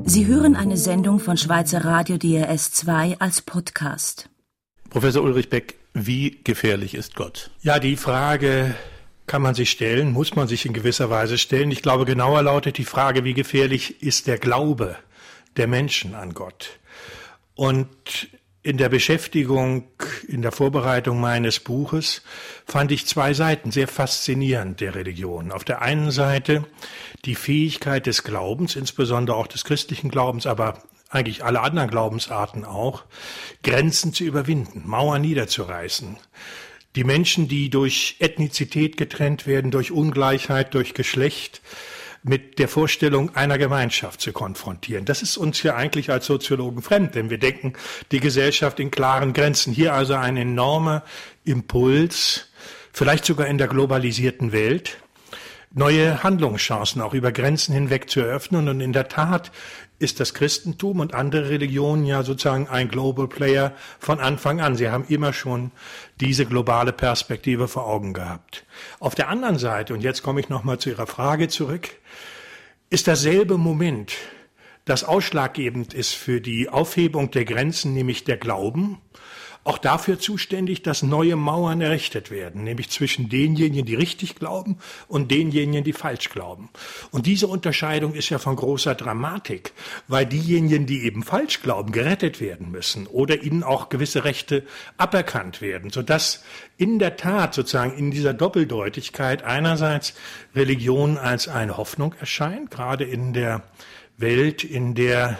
Sie hören eine Sendung von Schweizer Radio DRS 2 als Podcast. Professor Ulrich Beck, wie gefährlich ist Gott? Ja, die Frage kann man sich stellen, muss man sich in gewisser Weise stellen. Ich glaube, genauer lautet die Frage, wie gefährlich ist der Glaube der Menschen an Gott? Und in der Beschäftigung, in der Vorbereitung meines Buches fand ich zwei Seiten sehr faszinierend der Religion. Auf der einen Seite die Fähigkeit des Glaubens, insbesondere auch des christlichen Glaubens, aber eigentlich alle anderen Glaubensarten auch, Grenzen zu überwinden, Mauern niederzureißen. Die Menschen, die durch Ethnizität getrennt werden, durch Ungleichheit, durch Geschlecht, mit der Vorstellung einer Gemeinschaft zu konfrontieren. Das ist uns ja eigentlich als Soziologen fremd, denn wir denken die Gesellschaft in klaren Grenzen. Hier also ein enormer Impuls, vielleicht sogar in der globalisierten Welt, neue Handlungschancen auch über Grenzen hinweg zu eröffnen. Und in der Tat ist das Christentum und andere Religionen ja sozusagen ein Global Player von Anfang an. Sie haben immer schon diese globale Perspektive vor Augen gehabt. Auf der anderen Seite, und jetzt komme ich nochmal zu Ihrer Frage zurück, ist dasselbe Moment, das ausschlaggebend ist für die Aufhebung der Grenzen, nämlich der Glauben, auch dafür zuständig, dass neue Mauern errichtet werden, nämlich zwischen denjenigen, die richtig glauben und denjenigen, die falsch glauben. Und diese Unterscheidung ist ja von großer Dramatik, weil diejenigen, die eben falsch glauben, gerettet werden müssen oder ihnen auch gewisse Rechte aberkannt werden, sodass in der Tat sozusagen in dieser Doppeldeutigkeit einerseits Religion als eine Hoffnung erscheint, gerade in der Welt, in der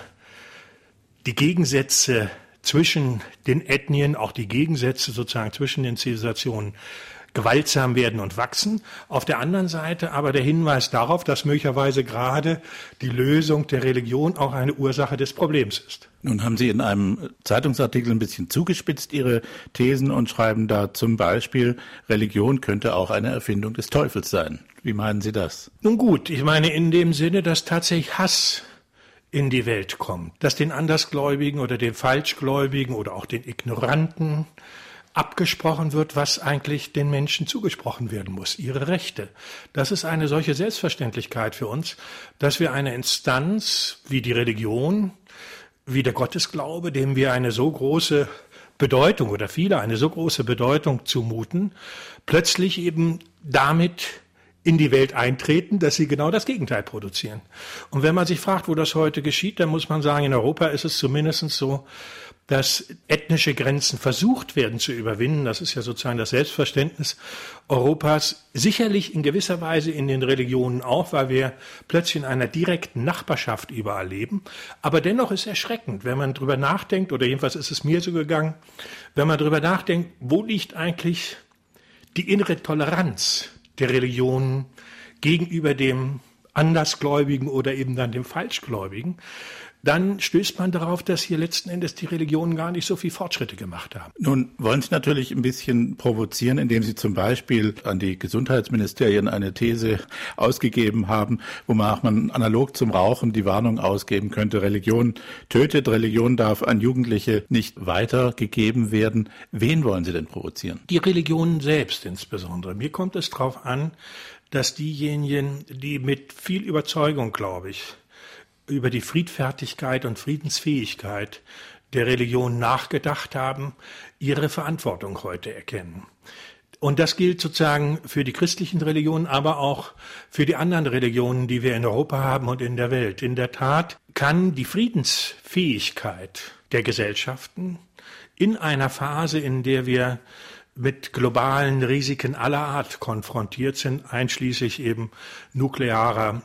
die Gegensätze zwischen den Ethnien, auch die Gegensätze sozusagen zwischen den Zivilisationen gewaltsam werden und wachsen. Auf der anderen Seite aber der Hinweis darauf, dass möglicherweise gerade die Lösung der Religion auch eine Ursache des Problems ist. Nun haben Sie in einem Zeitungsartikel ein bisschen zugespitzt Ihre Thesen und schreiben da zum Beispiel, Religion könnte auch eine Erfindung des Teufels sein. Wie meinen Sie das? Nun gut, ich meine in dem Sinne, dass tatsächlich Hass in die Welt kommt, dass den Andersgläubigen oder den Falschgläubigen oder auch den Ignoranten abgesprochen wird, was eigentlich den Menschen zugesprochen werden muss, ihre Rechte. Das ist eine solche Selbstverständlichkeit für uns, dass wir eine Instanz wie die Religion, wie der Gottesglaube, dem wir eine so große Bedeutung oder viele eine so große Bedeutung zumuten, plötzlich eben damit in die Welt eintreten, dass sie genau das Gegenteil produzieren. Und wenn man sich fragt, wo das heute geschieht, dann muss man sagen, in Europa ist es zumindest so, dass ethnische Grenzen versucht werden zu überwinden. Das ist ja sozusagen das Selbstverständnis Europas. Sicherlich in gewisser Weise in den Religionen auch, weil wir plötzlich in einer direkten Nachbarschaft überall leben. Aber dennoch ist es erschreckend, wenn man drüber nachdenkt, oder jedenfalls ist es mir so gegangen, wenn man drüber nachdenkt, wo liegt eigentlich die innere Toleranz der Religionen gegenüber dem Andersgläubigen oder eben dann dem Falschgläubigen, dann stößt man darauf, dass hier letzten Endes die Religionen gar nicht so viel Fortschritte gemacht haben. Nun wollen Sie natürlich ein bisschen provozieren, indem Sie zum Beispiel an die Gesundheitsministerien eine These ausgegeben haben, wonach man analog zum Rauchen die Warnung ausgeben könnte, Religion tötet, Religion darf an Jugendliche nicht weitergegeben werden. Wen wollen Sie denn provozieren? Die Religionen selbst insbesondere. Mir kommt es darauf an, dass diejenigen, die mit viel Überzeugung, glaube ich, über die Friedfertigkeit und Friedensfähigkeit der Religion nachgedacht haben, ihre Verantwortung heute erkennen. Und das gilt sozusagen für die christlichen Religionen, aber auch für die anderen Religionen, die wir in Europa haben und in der Welt. In der Tat kann die Friedensfähigkeit der Gesellschaften in einer Phase, in der wir mit globalen Risiken aller Art konfrontiert sind, einschließlich eben nuklearer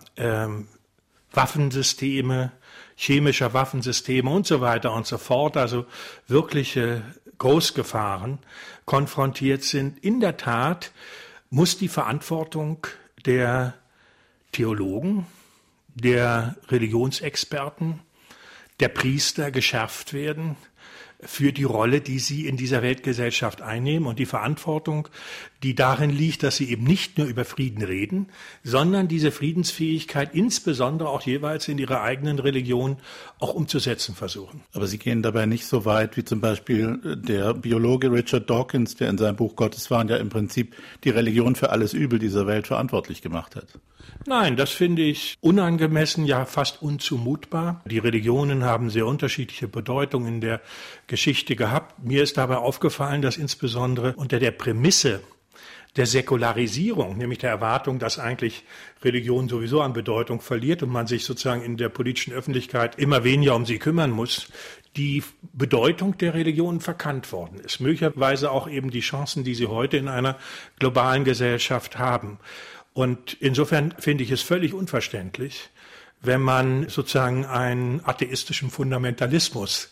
Waffensysteme, chemischer Waffensysteme und so weiter und so fort, also wirkliche Großgefahren konfrontiert sind. In der Tat muss die Verantwortung der Theologen, der Religionsexperten, der Priester geschärft werden, für die Rolle, die sie in dieser Weltgesellschaft einnehmen und die Verantwortung, die darin liegt, dass sie eben nicht nur über Frieden reden, sondern diese Friedensfähigkeit insbesondere auch jeweils in ihrer eigenen Religion auch umzusetzen versuchen. Aber sie gehen dabei nicht so weit wie zum Beispiel der Biologe Richard Dawkins, der in seinem Buch Gotteswahn ja im Prinzip die Religion für alles Übel dieser Welt verantwortlich gemacht hat. Nein, das finde ich unangemessen, ja fast unzumutbar. Die Religionen haben sehr unterschiedliche Bedeutungen in der Geschichte gehabt. Mir ist dabei aufgefallen, dass insbesondere unter der Prämisse der Säkularisierung, nämlich der Erwartung, dass eigentlich Religion sowieso an Bedeutung verliert und man sich sozusagen in der politischen Öffentlichkeit immer weniger um sie kümmern muss, die Bedeutung der Religion verkannt worden ist. Möglicherweise auch eben die Chancen, die sie heute in einer globalen Gesellschaft haben. Und insofern finde ich es völlig unverständlich, wenn man sozusagen einen atheistischen Fundamentalismus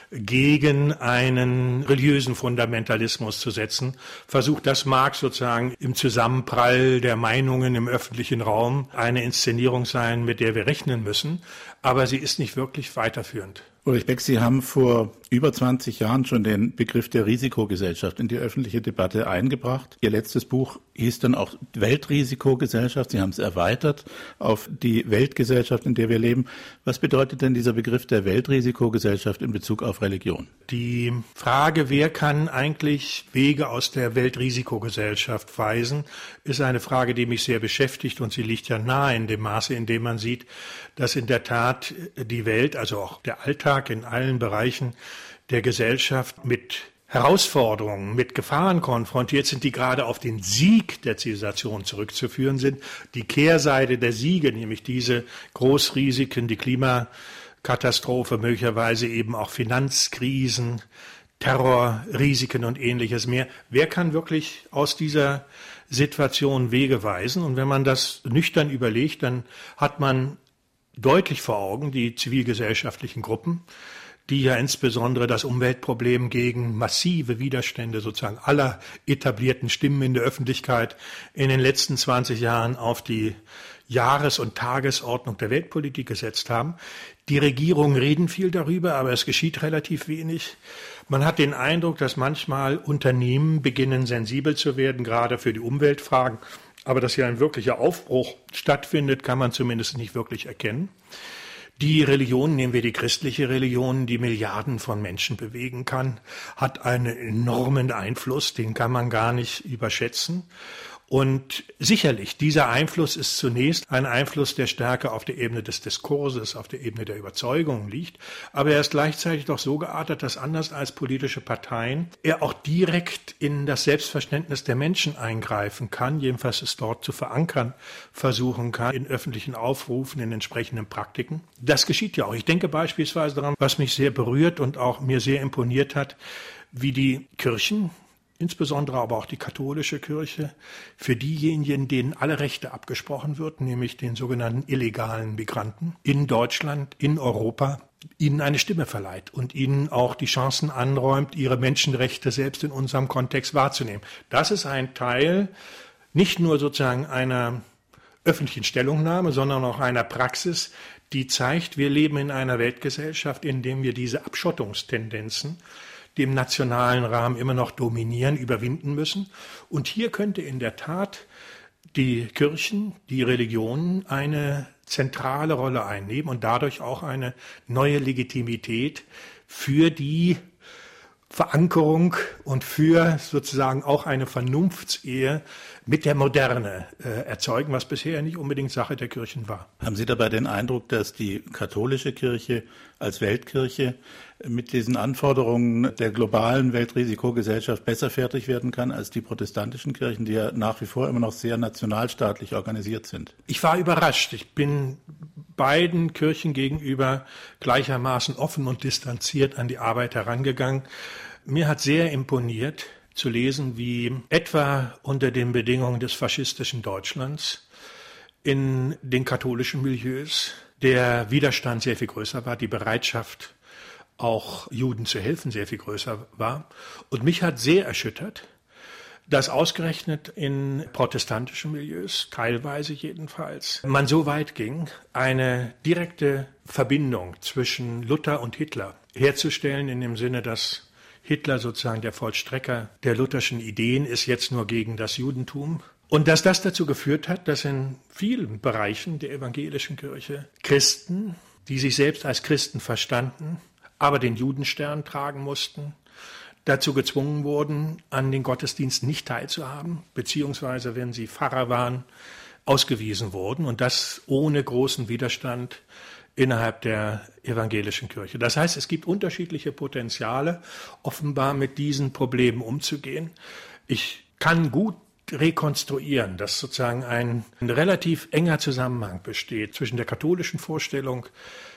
gegen einen religiösen Fundamentalismus zu setzen versucht. Das mag sozusagen im Zusammenprall der Meinungen im öffentlichen Raum eine Inszenierung sein, mit der wir rechnen müssen, aber sie ist nicht wirklich weiterführend. Ulrich Beck, Sie haben vor über 20 Jahren schon den Begriff der Risikogesellschaft in die öffentliche Debatte eingebracht. Ihr letztes Buch hieß dann auch Weltrisikogesellschaft. Sie haben es erweitert auf die Weltgesellschaft, in der wir leben. Was bedeutet denn dieser Begriff der Weltrisikogesellschaft in Bezug auf Religion? Die Frage, wer kann eigentlich Wege aus der Weltrisikogesellschaft weisen, ist eine Frage, die mich sehr beschäftigt und sie liegt ja nahe in dem Maße, in dem man sieht, dass in der Tat die Welt, also auch der Alltag in allen Bereichen der Gesellschaft mit Herausforderungen, mit Gefahren konfrontiert sind, die gerade auf den Sieg der Zivilisation zurückzuführen sind. Die Kehrseite der Siege, nämlich diese Großrisiken, die Klimakatastrophe, möglicherweise eben auch Finanzkrisen, Terrorrisiken und Ähnliches mehr. Wer kann wirklich aus dieser Situation Wege weisen? Und wenn man das nüchtern überlegt, dann hat man deutlich vor Augen die zivilgesellschaftlichen Gruppen, die ja insbesondere das Umweltproblem gegen massive Widerstände sozusagen aller etablierten Stimmen in der Öffentlichkeit in den letzten 20 Jahren auf die Jahres- und Tagesordnung der Weltpolitik gesetzt haben. Die Regierungen reden viel darüber, aber es geschieht relativ wenig. Man hat den Eindruck, dass manchmal Unternehmen beginnen, sensibel zu werden, gerade für die Umweltfragen. Aber dass hier ein wirklicher Aufbruch stattfindet, kann man zumindest nicht wirklich erkennen. Die Religion, nehmen wir die christliche Religion, die Milliarden von Menschen bewegen kann, hat einen enormen Einfluss, den kann man gar nicht überschätzen. Und sicherlich, dieser Einfluss ist zunächst ein Einfluss, der stärker auf der Ebene des Diskurses, auf der Ebene der Überzeugung liegt. Aber er ist gleichzeitig doch so geartet, dass anders als politische Parteien er auch direkt in das Selbstverständnis der Menschen eingreifen kann, jedenfalls es dort zu verankern versuchen kann, in öffentlichen Aufrufen, in entsprechenden Praktiken. Das geschieht ja auch. Ich denke beispielsweise daran, was mich sehr berührt und auch mir sehr imponiert hat, wie die Kirchen, insbesondere aber auch die katholische Kirche, für diejenigen, denen alle Rechte abgesprochen wird, nämlich den sogenannten illegalen Migranten in Deutschland, in Europa, ihnen eine Stimme verleiht und ihnen auch die Chancen anräumt, ihre Menschenrechte selbst in unserem Kontext wahrzunehmen. Das ist ein Teil nicht nur sozusagen einer öffentlichen Stellungnahme, sondern auch einer Praxis, die zeigt, wir leben in einer Weltgesellschaft, in der wir diese Abschottungstendenzen, die im nationalen Rahmen immer noch dominieren, überwinden müssen. Und hier könnte in der Tat die Kirchen, die Religionen eine zentrale Rolle einnehmen und dadurch auch eine neue Legitimität für die Verankerung und für sozusagen auch eine Vernunftsehe mit der Moderne erzeugen, was bisher nicht unbedingt Sache der Kirchen war. Haben Sie dabei den Eindruck, dass die katholische Kirche als Weltkirche mit diesen Anforderungen der globalen Weltrisikogesellschaft besser fertig werden kann als die protestantischen Kirchen, die ja nach wie vor immer noch sehr nationalstaatlich organisiert sind? Ich war überrascht. Ich bin beiden Kirchen gegenüber gleichermaßen offen und distanziert an die Arbeit herangegangen. Mir hat sehr imponiert zu lesen, wie etwa unter den Bedingungen des faschistischen Deutschlands in den katholischen Milieus der Widerstand sehr viel größer war, die Bereitschaft, auch Juden zu helfen, sehr viel größer war. Und mich hat sehr erschüttert, dass ausgerechnet in protestantischen Milieus, teilweise jedenfalls, man so weit ging, eine direkte Verbindung zwischen Luther und Hitler herzustellen, in dem Sinne, dass Hitler sozusagen der Vollstrecker der lutherschen Ideen ist, jetzt nur gegen das Judentum. Und dass das dazu geführt hat, dass in vielen Bereichen der evangelischen Kirche Christen, die sich selbst als Christen verstanden, aber den Judenstern tragen mussten, dazu gezwungen wurden, an den Gottesdiensten nicht teilzuhaben, beziehungsweise, wenn sie Pfarrer waren, ausgewiesen wurden, und das ohne großen Widerstand innerhalb der evangelischen Kirche. Das heißt, es gibt unterschiedliche Potenziale, offenbar mit diesen Problemen umzugehen. Ich kann gut rekonstruieren, dass sozusagen ein relativ enger Zusammenhang besteht zwischen der katholischen Vorstellung,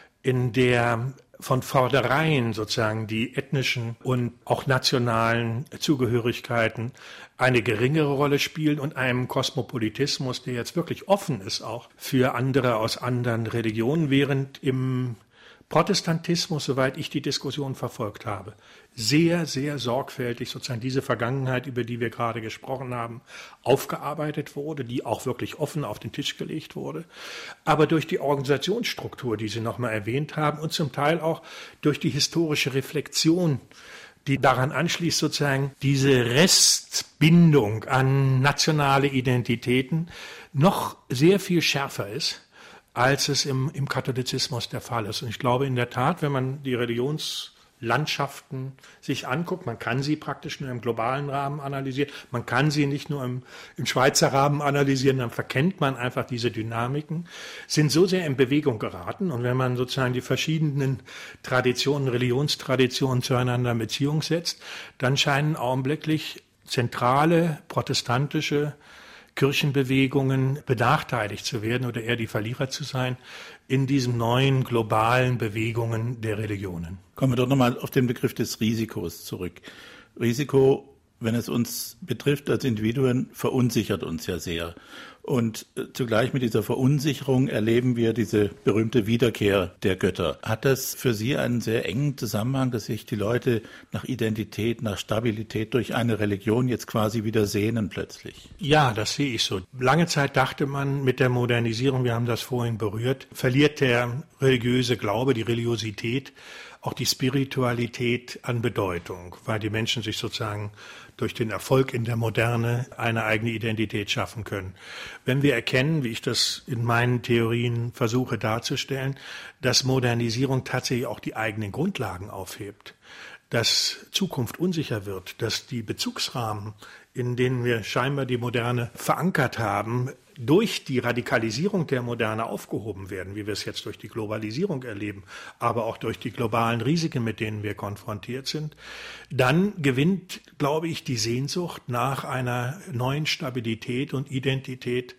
in der von vornherein sozusagen die ethnischen und auch nationalen Zugehörigkeiten eine geringere Rolle spielen, und einem Kosmopolitismus, der jetzt wirklich offen ist auch für andere aus anderen Religionen, während im Protestantismus, soweit ich die Diskussion verfolgt habe, sehr, sehr sorgfältig sozusagen diese Vergangenheit, über die wir gerade gesprochen haben, aufgearbeitet wurde, die auch wirklich offen auf den Tisch gelegt wurde. Aber durch die Organisationsstruktur, die Sie nochmal erwähnt haben, und zum Teil auch durch die historische Reflexion, die daran anschließt, sozusagen diese Restbindung an nationale Identitäten noch sehr viel schärfer ist, als es im Katholizismus der Fall ist. Und ich glaube in der Tat, wenn man die Religionslandschaften sich anguckt, man kann sie praktisch nur im globalen Rahmen analysieren, man kann sie nicht nur im Schweizer Rahmen analysieren, dann verkennt man einfach diese Dynamiken, sind so sehr in Bewegung geraten. Und wenn man sozusagen die verschiedenen Traditionen, Religionstraditionen zueinander in Beziehung setzt, dann scheinen augenblicklich zentrale protestantische Kirchenbewegungen benachteiligt zu werden oder eher die Verlierer zu sein in diesen neuen globalen Bewegungen der Religionen. Kommen wir doch nochmal auf den Begriff des Risikos zurück. Risiko, wenn es uns betrifft als Individuen, verunsichert uns ja sehr. Und zugleich mit dieser Verunsicherung erleben wir diese berühmte Wiederkehr der Götter. Hat das für Sie einen sehr engen Zusammenhang, dass sich die Leute nach Identität, nach Stabilität durch eine Religion jetzt quasi wieder sehnen plötzlich? Ja, das sehe ich so. Lange Zeit dachte man, mit der Modernisierung, wir haben das vorhin berührt, verliert der religiöse Glaube, die Religiosität, auch die Spiritualität an Bedeutung, weil die Menschen sich sozusagen durch den Erfolg in der Moderne eine eigene Identität schaffen können. Wenn wir erkennen, wie ich das in meinen Theorien versuche darzustellen, dass Modernisierung tatsächlich auch die eigenen Grundlagen aufhebt, dass Zukunft unsicher wird, dass die Bezugsrahmen, in denen wir scheinbar die Moderne verankert haben, durch die Radikalisierung der Moderne aufgehoben werden, wie wir es jetzt durch die Globalisierung erleben, aber auch durch die globalen Risiken, mit denen wir konfrontiert sind, dann gewinnt, glaube ich, die Sehnsucht nach einer neuen Stabilität und Identität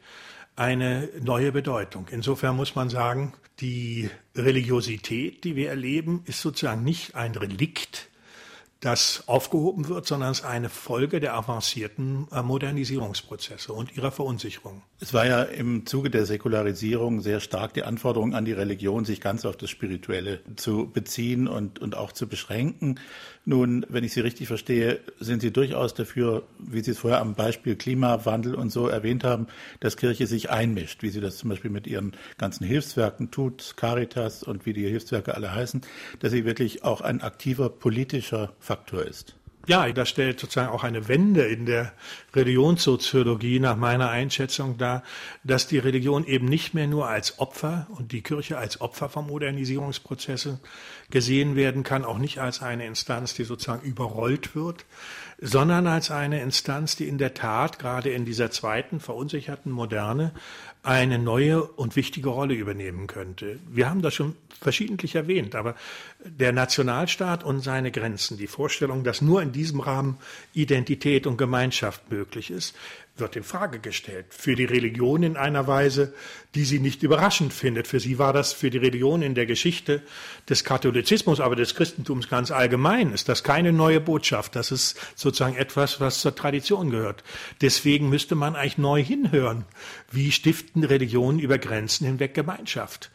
eine neue Bedeutung. Insofern muss man sagen, die Religiosität, die wir erleben, ist sozusagen nicht ein Relikt, das aufgehoben wird, sondern es ist eine Folge der avancierten Modernisierungsprozesse und ihrer Verunsicherung. Es war ja im Zuge der Säkularisierung sehr stark die Anforderung an die Religion, sich ganz auf das Spirituelle zu beziehen und auch zu beschränken. Nun, wenn ich Sie richtig verstehe, sind Sie durchaus dafür, wie Sie es vorher am Beispiel Klimawandel und so erwähnt haben, dass Kirche sich einmischt, wie sie das zum Beispiel mit ihren ganzen Hilfswerken tut, Caritas und wie die Hilfswerke alle heißen, dass sie wirklich auch ein aktiver politischer Faktor ist. Ja, das stellt sozusagen auch eine Wende in der Religionssoziologie nach meiner Einschätzung dar, dass die Religion eben nicht mehr nur als Opfer und die Kirche als Opfer von Modernisierungsprozessen gesehen werden kann, auch nicht als eine Instanz, die sozusagen überrollt wird, sondern als eine Instanz, die in der Tat gerade in dieser zweiten verunsicherten Moderne eine neue und wichtige Rolle übernehmen könnte. Wir haben das schon verschiedentlich erwähnt, aber der Nationalstaat und seine Grenzen, die Vorstellung, dass nur in diesem Rahmen Identität und Gemeinschaft möglich ist, wird in Frage gestellt. Für die Religion in einer Weise, die sie nicht überraschend findet. Für sie war das, für die Religion in der Geschichte des Katholizismus, aber des Christentums ganz allgemein, ist das keine neue Botschaft. Das ist sozusagen etwas, was zur Tradition gehört. Deswegen müsste man eigentlich neu hinhören. Wie stiften Religionen über Grenzen hinweg Gemeinschaft?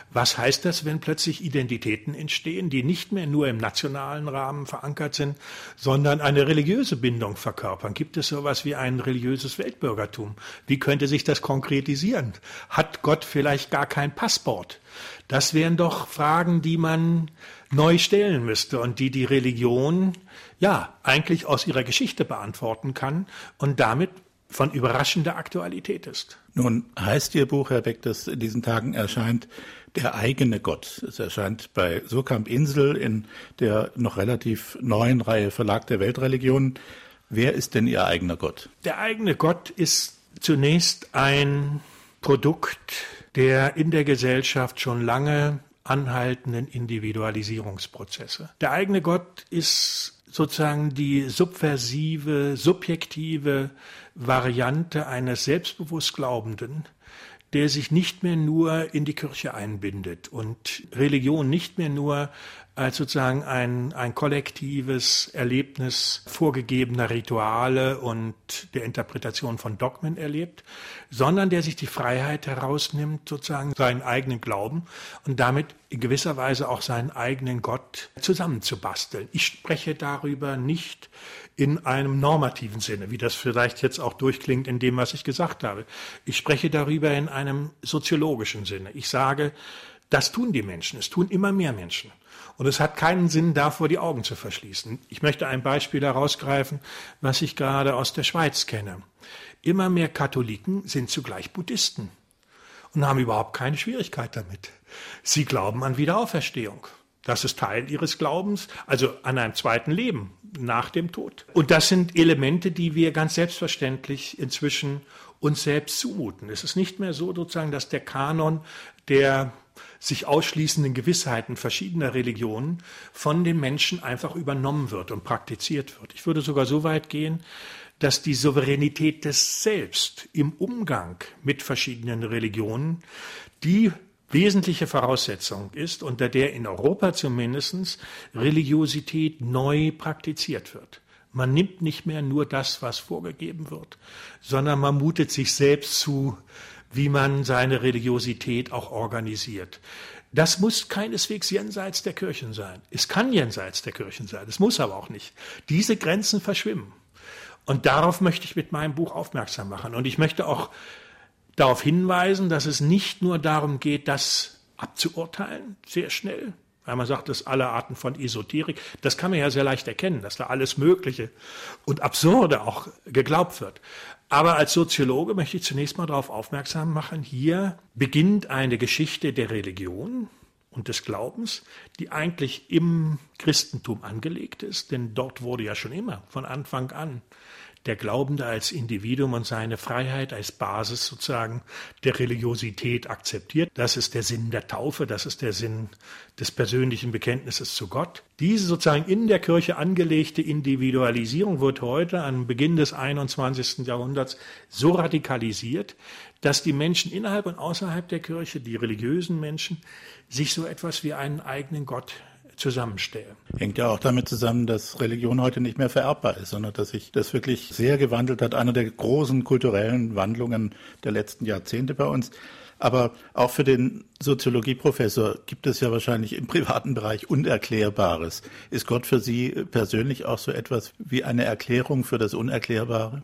Was heißt das, wenn plötzlich Identitäten entstehen, die nicht mehr nur im nationalen Rahmen verankert sind, sondern eine religiöse Bindung verkörpern? Gibt es sowas wie ein religiöses Weltbürgertum? Wie könnte sich das konkretisieren? Hat Gott vielleicht gar kein Passport? Das wären doch Fragen, die man neu stellen müsste und die Religion eigentlich aus ihrer Geschichte beantworten kann und damit von überraschender Aktualität ist. Nun heißt Ihr Buch, Herr Beck, das in diesen Tagen erscheint, Der eigene Gott. Es erscheint bei Surkamp Insel in der noch relativ neuen Reihe Verlag der Weltreligionen. Wer ist denn Ihr eigener Gott? Der eigene Gott ist zunächst ein Produkt der in der Gesellschaft schon lange anhaltenden Individualisierungsprozesse. Der eigene Gott ist sozusagen die subversive, subjektive Variante eines selbstbewusst Glaubenden, der sich nicht mehr nur in die Kirche einbindet und Religion nicht mehr nur als sozusagen ein kollektives Erlebnis vorgegebener Rituale und der Interpretation von Dogmen erlebt, sondern der sich die Freiheit herausnimmt, sozusagen seinen eigenen Glauben und damit in gewisser Weise auch seinen eigenen Gott zusammenzubasteln. Ich spreche darüber nicht in einem normativen Sinne, wie das vielleicht jetzt auch durchklingt in dem, was ich gesagt habe. Ich spreche darüber in einem soziologischen Sinne. Ich sage, das tun die Menschen, es tun immer mehr Menschen. Und es hat keinen Sinn, davor die Augen zu verschließen. Ich möchte ein Beispiel herausgreifen, was ich gerade aus der Schweiz kenne. Immer mehr Katholiken sind zugleich Buddhisten und haben überhaupt keine Schwierigkeit damit. Sie glauben an Wiederauferstehung. Das ist Teil ihres Glaubens, also an einem zweiten Leben nach dem Tod. Und das sind Elemente, die wir ganz selbstverständlich inzwischen uns selbst zumuten. Es ist nicht mehr so sozusagen, dass der Kanon der sich ausschließenden Gewissheiten verschiedener Religionen von den Menschen einfach übernommen wird und praktiziert wird. Ich würde sogar so weit gehen, dass die Souveränität des Selbst im Umgang mit verschiedenen Religionen die wesentliche Voraussetzung ist, unter der in Europa zumindest Religiosität neu praktiziert wird. Man nimmt nicht mehr nur das, was vorgegeben wird, sondern man mutet sich selbst zu, wie man seine Religiosität auch organisiert. Das muss keineswegs jenseits der Kirchen sein. Es kann jenseits der Kirchen sein, es muss aber auch nicht. Diese Grenzen verschwimmen. Und darauf möchte ich mit meinem Buch aufmerksam machen. Und ich möchte auch darauf hinweisen, dass es nicht nur darum geht, das abzuurteilen, sehr schnell, weil man sagt, dass alle Arten von Esoterik, das kann man ja sehr leicht erkennen, dass da alles Mögliche und Absurde auch geglaubt wird. Aber als Soziologe möchte ich zunächst mal darauf aufmerksam machen, hier beginnt eine Geschichte der Religion und des Glaubens, die eigentlich im Christentum angelegt ist, denn dort wurde ja schon immer von Anfang an der Glaubende als Individuum und seine Freiheit als Basis sozusagen der Religiosität akzeptiert. Das ist der Sinn der Taufe, das ist der Sinn des persönlichen Bekenntnisses zu Gott. Diese sozusagen in der Kirche angelegte Individualisierung wird heute am Beginn des 21. Jahrhunderts so radikalisiert, dass die Menschen innerhalb und außerhalb der Kirche, die religiösen Menschen, sich so etwas wie einen eigenen Gott zusammenstellen. Hängt ja auch damit zusammen, dass Religion heute nicht mehr vererbbar ist, sondern dass sich das wirklich sehr gewandelt hat. Einer der großen kulturellen Wandlungen der letzten Jahrzehnte bei uns. Aber auch für den Soziologieprofessor gibt es ja wahrscheinlich im privaten Bereich Unerklärbares. Ist Gott für Sie persönlich auch so etwas wie eine Erklärung für das Unerklärbare?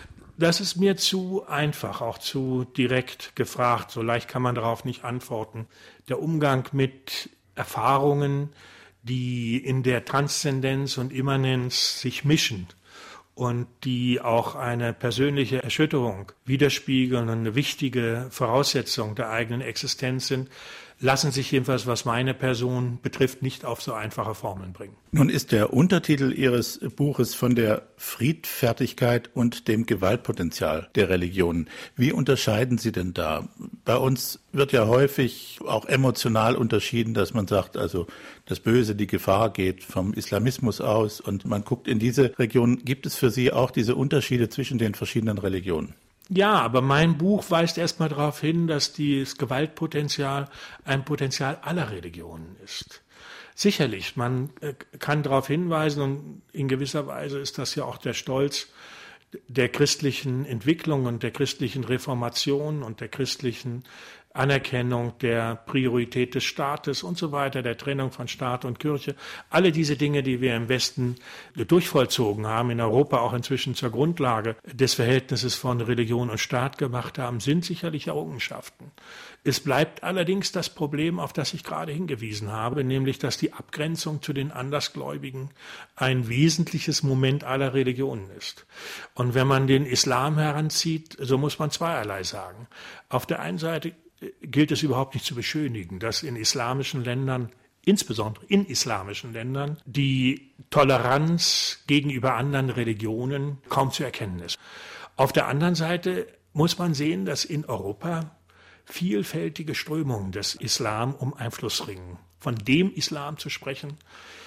Das ist mir zu einfach, auch zu direkt gefragt. So leicht kann man darauf nicht antworten. Der Umgang mit Erfahrungen, die in der Transzendenz und Immanenz sich mischen und die auch eine persönliche Erschütterung widerspiegeln und eine wichtige Voraussetzung der eigenen Existenz sind, lassen sich jedenfalls, was meine Person betrifft, nicht auf so einfache Formeln bringen. Nun ist der Untertitel Ihres Buches von der Friedfertigkeit und dem Gewaltpotenzial der Religionen. Wie unterscheiden Sie denn da? Bei uns wird ja häufig auch emotional unterschieden, dass man sagt, also das Böse, die Gefahr geht vom Islamismus aus und man guckt in diese Region. Gibt es für Sie auch diese Unterschiede zwischen den verschiedenen Religionen? Ja, aber mein Buch weist erstmal darauf hin, dass das Gewaltpotenzial ein Potenzial aller Religionen ist. Sicherlich, man kann darauf hinweisen und in gewisser Weise ist das ja auch der Stolz der christlichen Entwicklung und der christlichen Reformation und der christlichen Anerkennung der Priorität des Staates und so weiter, der Trennung von Staat und Kirche. Alle diese Dinge, die wir im Westen durchvollzogen haben, in Europa auch inzwischen zur Grundlage des Verhältnisses von Religion und Staat gemacht haben, sind sicherlich Errungenschaften. Es bleibt allerdings das Problem, auf das ich gerade hingewiesen habe, nämlich, dass die Abgrenzung zu den Andersgläubigen ein wesentliches Moment aller Religionen ist. Und wenn man den Islam heranzieht, so muss man zweierlei sagen. Auf der einen Seite gilt es überhaupt nicht zu beschönigen, dass in islamischen Ländern, insbesondere in islamischen Ländern, die Toleranz gegenüber anderen Religionen kaum zu erkennen ist. Auf der anderen Seite muss man sehen, dass in Europa vielfältige Strömungen des Islam um Einfluss ringen. Von dem Islam zu sprechen,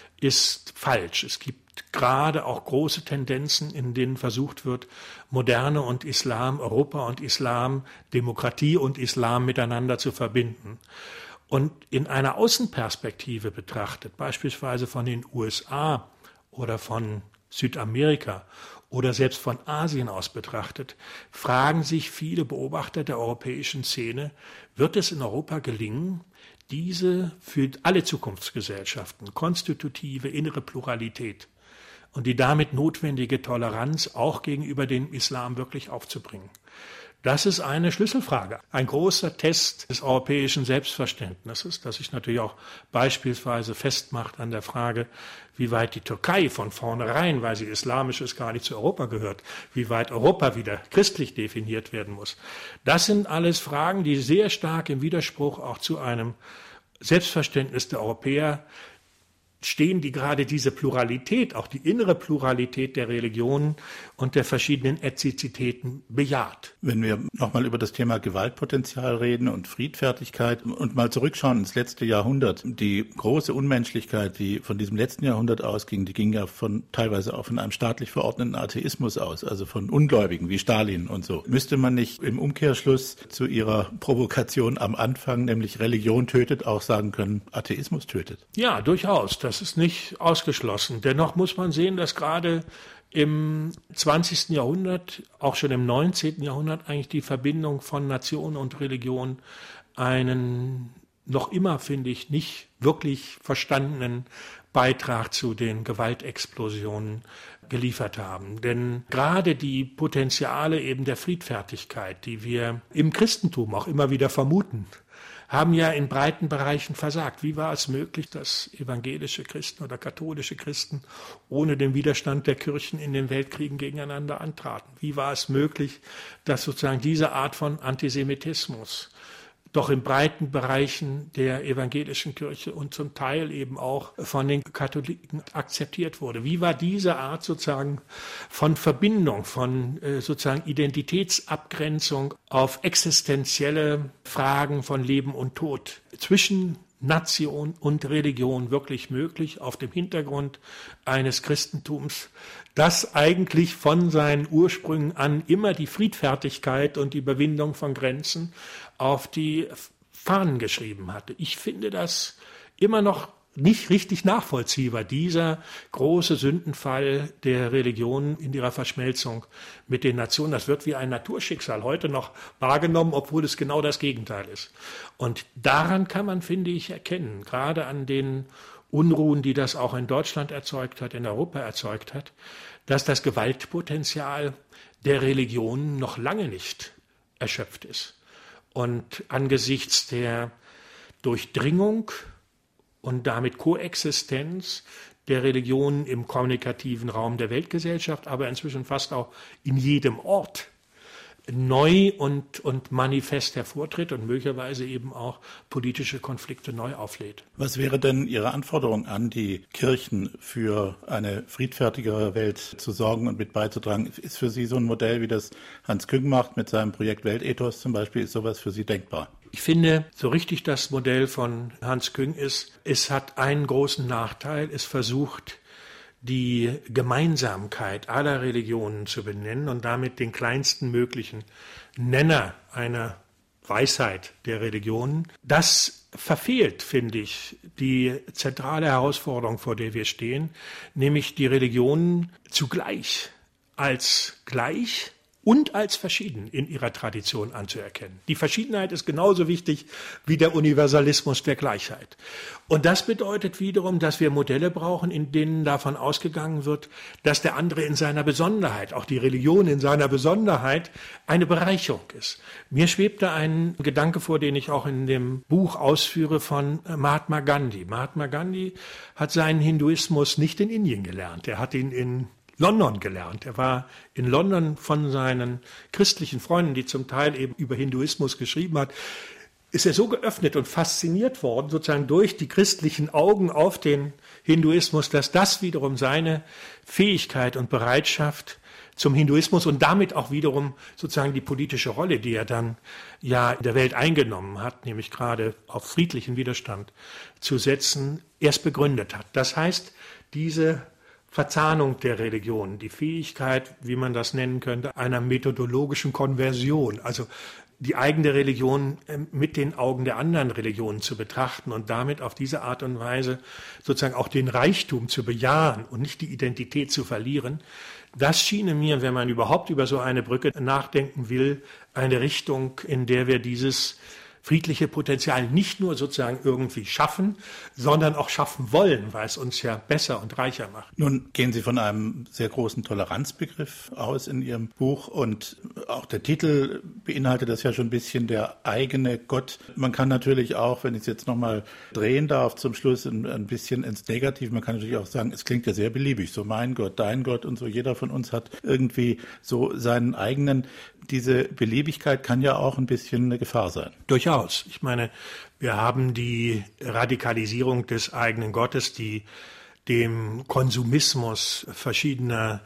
ist falsch. Es gibt gerade auch große Tendenzen, in denen versucht wird, Moderne und Islam, Europa und Islam, Demokratie und Islam miteinander zu verbinden. Und in einer Außenperspektive betrachtet, beispielsweise von den USA oder von Südamerika oder selbst von Asien aus betrachtet, fragen sich viele Beobachter der europäischen Szene, wird es in Europa gelingen, diese für alle Zukunftsgesellschaften konstitutive innere Pluralität und die damit notwendige Toleranz auch gegenüber dem Islam wirklich aufzubringen? Das ist eine Schlüsselfrage, ein großer Test des europäischen Selbstverständnisses, das sich natürlich auch beispielsweise festmacht an der Frage, wie weit die Türkei von vornherein, weil sie islamisch ist, gar nicht zu Europa gehört, wie weit Europa wieder christlich definiert werden muss. Das sind alles Fragen, die sehr stark im Widerspruch auch zu einem Selbstverständnis der Europäer stehen, die gerade diese Pluralität, auch die innere Pluralität der Religionen und der verschiedenen Ethnizitäten bejaht. Wenn wir nochmal über das Thema Gewaltpotenzial reden und Friedfertigkeit und mal zurückschauen ins letzte Jahrhundert, die große Unmenschlichkeit, die von diesem letzten Jahrhundert ausging, die ging ja teilweise auch von einem staatlich verordneten Atheismus aus, also von Ungläubigen wie Stalin und so. Müsste man nicht im Umkehrschluss zu Ihrer Provokation am Anfang, nämlich Religion tötet, auch sagen können, Atheismus tötet? Ja, durchaus. Das ist nicht ausgeschlossen. Dennoch muss man sehen, dass gerade im 20. Jahrhundert, auch schon im 19. Jahrhundert, eigentlich die Verbindung von Nation und Religion einen noch immer, finde ich, nicht wirklich verstandenen Beitrag zu den Gewaltexplosionen geliefert haben. Denn gerade die Potenziale eben der Friedfertigkeit, die wir im Christentum auch immer wieder vermuten, haben ja in breiten Bereichen versagt. Wie war es möglich, dass evangelische Christen oder katholische Christen ohne den Widerstand der Kirchen in den Weltkriegen gegeneinander antraten? Wie war es möglich, dass sozusagen diese Art von Antisemitismus doch in breiten Bereichen der evangelischen Kirche und zum Teil eben auch von den Katholiken akzeptiert wurde? Wie war diese Art sozusagen von Verbindung, von sozusagen Identitätsabgrenzung auf existenzielle Fragen von Leben und Tod zwischen Nation und Religion wirklich möglich auf dem Hintergrund eines Christentums, das eigentlich von seinen Ursprüngen an immer die Friedfertigkeit und die Überwindung von Grenzen auf die Fahnen geschrieben hatte. Ich finde das immer noch nicht richtig nachvollziehbar, dieser große Sündenfall der Religionen in ihrer Verschmelzung mit den Nationen. Das wird wie ein Naturschicksal heute noch wahrgenommen, obwohl es genau das Gegenteil ist. Und daran kann man, finde ich, erkennen, gerade an den Unruhen, die das auch in Deutschland erzeugt hat, in Europa erzeugt hat, dass das Gewaltpotenzial der Religionen noch lange nicht erschöpft ist. Und angesichts der Durchdringung und damit Koexistenz der Religionen im kommunikativen Raum der Weltgesellschaft, aber inzwischen fast auch in jedem Ort neu und manifest hervortritt und möglicherweise eben auch politische Konflikte neu auflädt. Was wäre denn Ihre Anforderung an die Kirchen, für eine friedfertigere Welt zu sorgen und mit beizutragen? Ist für Sie so ein Modell, wie das Hans Küng macht mit seinem Projekt Weltethos zum Beispiel, ist sowas für Sie denkbar? Ich finde, so richtig das Modell von Hans Küng ist, es hat einen großen Nachteil, es versucht, die Gemeinsamkeit aller Religionen zu benennen und damit den kleinsten möglichen Nenner einer Weisheit der Religionen. Das verfehlt, finde ich, die zentrale Herausforderung, vor der wir stehen, nämlich die Religionen zugleich als gleich und als verschieden in ihrer Tradition anzuerkennen. Die Verschiedenheit ist genauso wichtig wie der Universalismus der Gleichheit. Und das bedeutet wiederum, dass wir Modelle brauchen, in denen davon ausgegangen wird, dass der andere in seiner Besonderheit, auch die Religion in seiner Besonderheit, eine Bereicherung ist. Mir schwebte ein Gedanke vor, den ich auch in dem Buch ausführe, von Mahatma Gandhi. Mahatma Gandhi hat seinen Hinduismus nicht in Indien gelernt. Er hat ihn in London gelernt. Er war in London von seinen christlichen Freunden, die zum Teil eben über Hinduismus geschrieben hat, ist er so geöffnet und fasziniert worden, sozusagen durch die christlichen Augen auf den Hinduismus, dass das wiederum seine Fähigkeit und Bereitschaft zum Hinduismus und damit auch wiederum sozusagen die politische Rolle, die er dann ja in der Welt eingenommen hat, nämlich gerade auf friedlichen Widerstand zu setzen, erst begründet hat. Das heißt, diese Verzahnung der Religion, die Fähigkeit, wie man das nennen könnte, einer methodologischen Konversion, also die eigene Religion mit den Augen der anderen Religionen zu betrachten und damit auf diese Art und Weise sozusagen auch den Reichtum zu bejahen und nicht die Identität zu verlieren, das schien mir, wenn man überhaupt über so eine Brücke nachdenken will, eine Richtung, in der wir dieses friedliche Potenzial nicht nur sozusagen irgendwie schaffen, sondern auch schaffen wollen, weil es uns ja besser und reicher macht. Nun gehen Sie von einem sehr großen Toleranzbegriff aus in Ihrem Buch und auch der Titel beinhaltet das ja schon ein bisschen, der eigene Gott. Man kann natürlich auch, wenn ich es jetzt nochmal drehen darf, zum Schluss ein bisschen ins Negative, man kann natürlich auch sagen, es klingt ja sehr beliebig, so mein Gott, dein Gott und so, jeder von uns hat irgendwie so seinen eigenen. Diese Beliebigkeit kann ja auch ein bisschen eine Gefahr sein. Durchaus. Ich meine, wir haben die Radikalisierung des eigenen Gottes, die dem Konsumismus verschiedener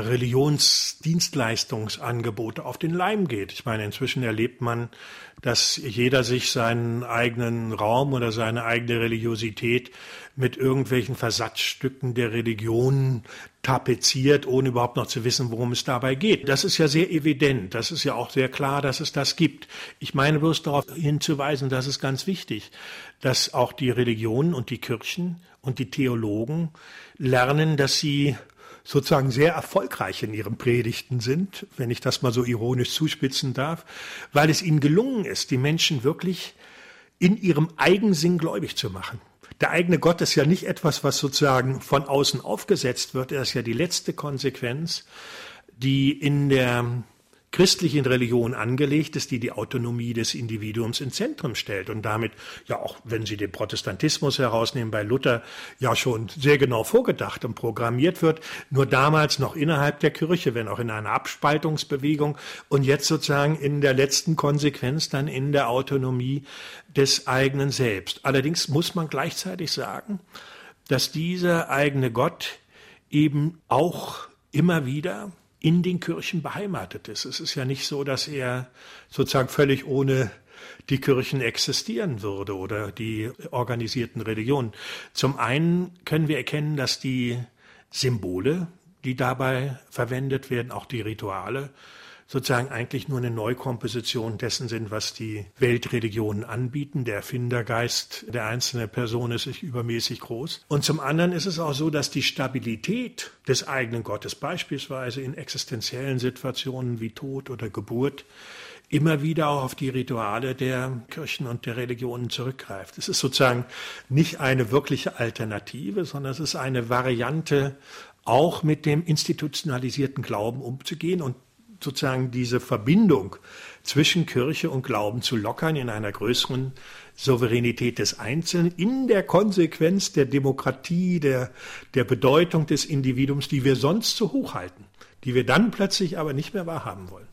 Religionsdienstleistungsangebote auf den Leim geht. Ich meine, inzwischen erlebt man, dass jeder sich seinen eigenen Raum oder seine eigene Religiosität mit irgendwelchen Versatzstücken der Religion tapeziert, ohne überhaupt noch zu wissen, worum es dabei geht. Das ist ja sehr evident, das ist ja auch sehr klar, dass es das gibt. Ich meine bloß darauf hinzuweisen, das ist ganz wichtig, dass auch die Religionen und die Kirchen und die Theologen lernen, dass sie sozusagen sehr erfolgreich in ihren Predigten sind, wenn ich das mal so ironisch zuspitzen darf, weil es ihnen gelungen ist, die Menschen wirklich in ihrem Eigensinn gläubig zu machen. Der eigene Gott ist ja nicht etwas, was sozusagen von außen aufgesetzt wird. Er ist ja die letzte Konsequenz, die in der christlichen Religion angelegt ist, die die Autonomie des Individuums ins Zentrum stellt und damit ja auch, wenn Sie den Protestantismus herausnehmen, bei Luther ja schon sehr genau vorgedacht und programmiert wird, nur damals noch innerhalb der Kirche, wenn auch in einer Abspaltungsbewegung und jetzt sozusagen in der letzten Konsequenz dann in der Autonomie des eigenen Selbst. Allerdings muss man gleichzeitig sagen, dass dieser eigene Gott eben auch immer wieder in den Kirchen beheimatet ist. Es ist ja nicht so, dass er sozusagen völlig ohne die Kirchen existieren würde oder die organisierten Religionen. Zum einen können wir erkennen, dass die Symbole, die dabei verwendet werden, auch die Rituale, sozusagen eigentlich nur eine Neukomposition dessen sind, was die Weltreligionen anbieten. Der Erfindergeist der einzelnen Person ist übermäßig groß. Und zum anderen ist es auch so, dass die Stabilität des eigenen Gottes, beispielsweise in existenziellen Situationen wie Tod oder Geburt, immer wieder auch auf die Rituale der Kirchen und der Religionen zurückgreift. Es ist sozusagen nicht eine wirkliche Alternative, sondern es ist eine Variante, auch mit dem institutionalisierten Glauben umzugehen und sozusagen diese Verbindung zwischen Kirche und Glauben zu lockern in einer größeren Souveränität des Einzelnen, in der Konsequenz der Demokratie, der Bedeutung des Individuums, die wir sonst so hoch halten, die wir dann plötzlich aber nicht mehr wahrhaben wollen.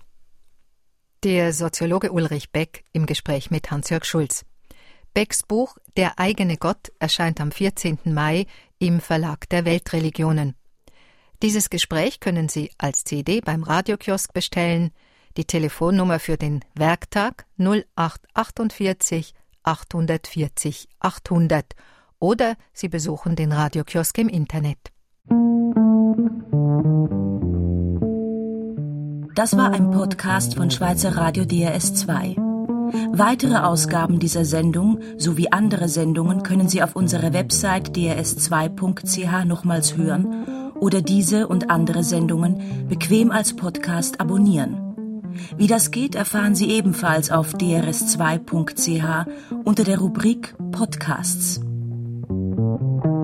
Der Soziologe Ulrich Beck im Gespräch mit Hans-Jörg Schulz. Becks Buch »Der eigene Gott« erscheint am 14. Mai im Verlag der Weltreligionen. Dieses Gespräch können Sie als CD beim Radiokiosk bestellen. Die Telefonnummer für den Werktag 0848 840 800 oder Sie besuchen den Radiokiosk im Internet. Das war ein Podcast von Schweizer Radio DRS2. Weitere Ausgaben dieser Sendung sowie andere Sendungen können Sie auf unserer Website drs2.ch nochmals hören oder diese und andere Sendungen bequem als Podcast abonnieren. Wie das geht, erfahren Sie ebenfalls auf drs2.ch unter der Rubrik Podcasts.